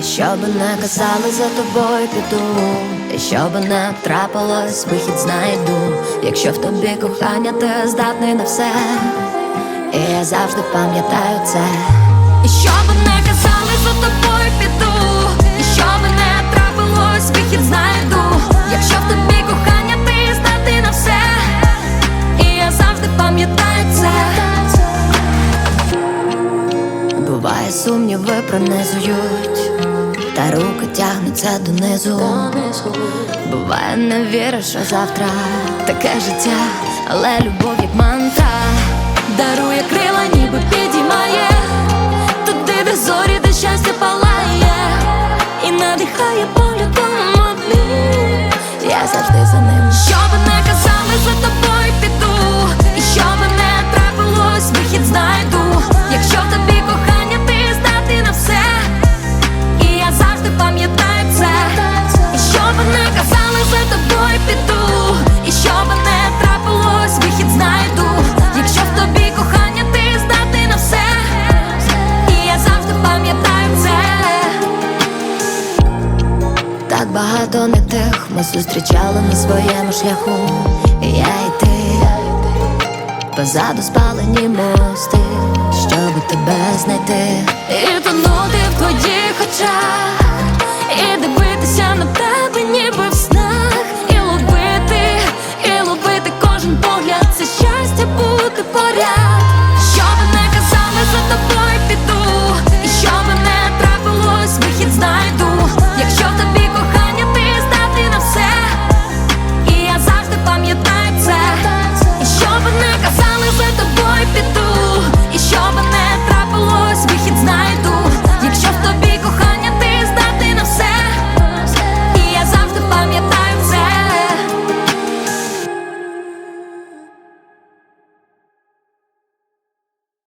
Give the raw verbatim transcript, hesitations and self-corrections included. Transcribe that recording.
Що би не казали, за тобою піду, і що би не трапилось, вихід знайду. Якщо в тобі кохання, ти здатний на все, і я завжди пам'ятаю це. І що би не казали, за тобою піду, і що би не трапилось, вихід знайду. Якщо в тобі кохання, ти здатний на все, і я завжди пам'ятаю це. Буває, сумніви пронизують, та руки тягнуться донизу. Буває, не віриш, що завтра таке життя, але любов як мантра дарує крила, ніби підіймає туди, де зорі, де щастя палає, і надихає польотом одним. Я завжди за ним. Що би не казали, за тобою піду, і що би не трапилось, вихід знайду. Якщо в тобі кохання, ти здатний на все, і я завжди пам'ятаю це. І що би не казали, за тобою піду, і що би не трапилось, вихід знайду. Якщо в тобі кохання, ти здатний на все, і я завжди пам'ятаю це. Так багато не тих ми зустрічали на своєму шляху, і я і ти. Позаду спалені мости, щоб тебе знайти і тонути в твоїх очах, і дивитися